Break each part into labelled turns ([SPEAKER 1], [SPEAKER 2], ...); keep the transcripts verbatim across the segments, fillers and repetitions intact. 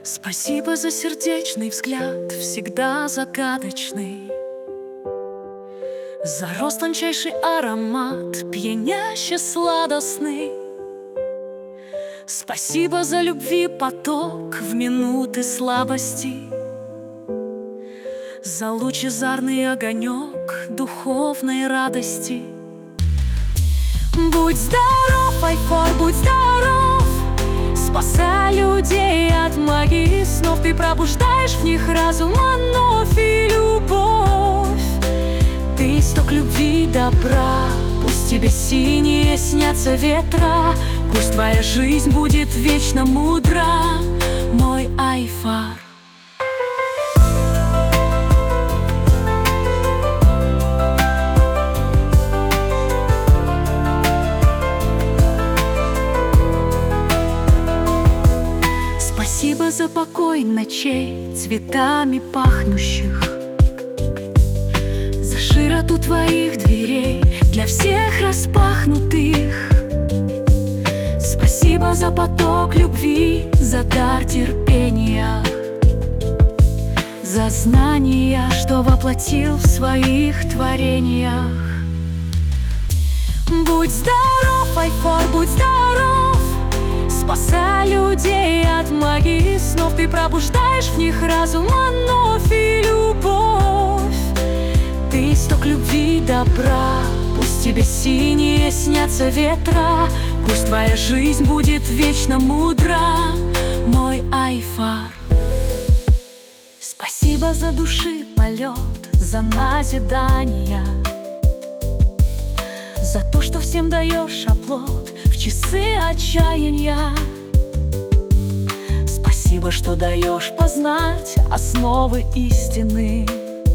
[SPEAKER 1] Спасибо за сердечный взгляд, всегда загадочный, за рост тончайший аромат, пьяняще сладостный. Спасибо за любви поток в минуты слабости, за лучезарный огонек духовной радости. Будь здоров, Айфор, будь здоров, спасай людей от магии снов. Ты пробуждаешь в них разум, вновь и любовь. Ты исток любви и добра, пусть тебе синие снятся ветра, пусть твоя жизнь будет вечно мудра, мой Айфор. Спасибо за покой ночей, цветами пахнущих, за широту твоих дверей, для всех распахнутых. Спасибо за поток любви, за дар терпения, за знания, что воплотил в своих творениях. Будь здоров, Айфор, будь здоров, спасай людей от магии снов. Ты пробуждаешь в них разум, вновь и любовь. Ты исток любви и добра, пусть тебе синие снятся ветра, пусть твоя жизнь будет вечно мудра, мой Айфор. Спасибо за души полет, за назидания, за то, что всем даешь оплот в часы отчаяния. Спасибо, что даешь познать основы истины,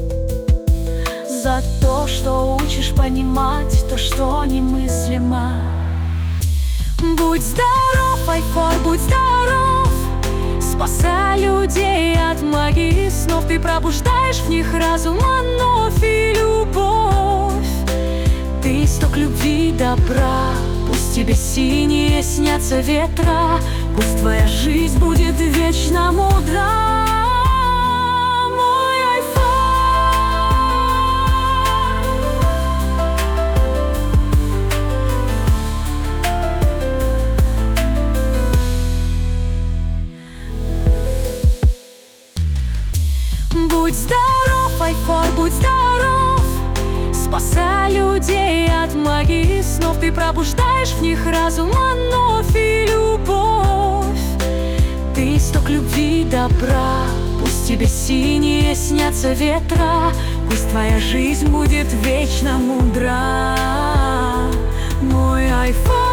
[SPEAKER 1] за то, что учишь понимать то, что немыслимо. Будь здоров, Айфор, будь здоров, спасай людей от магии снов. Ты пробуждаешь в них разум, вновь и любовь. Ты исток любви и добра, пусть тебе синие снятся ветра, пусть твоя жизнь будет вечно мудра, мой Айфор. Будь здоров, Айфор, будь здоров, спасай людей от магии снов. Ты пробуждаешь в них разум, вновь и любовь. Ты исток любви и добра, пусть тебе синие снятся ветра, пусть твоя жизнь будет вечно мудра, мой Айфор.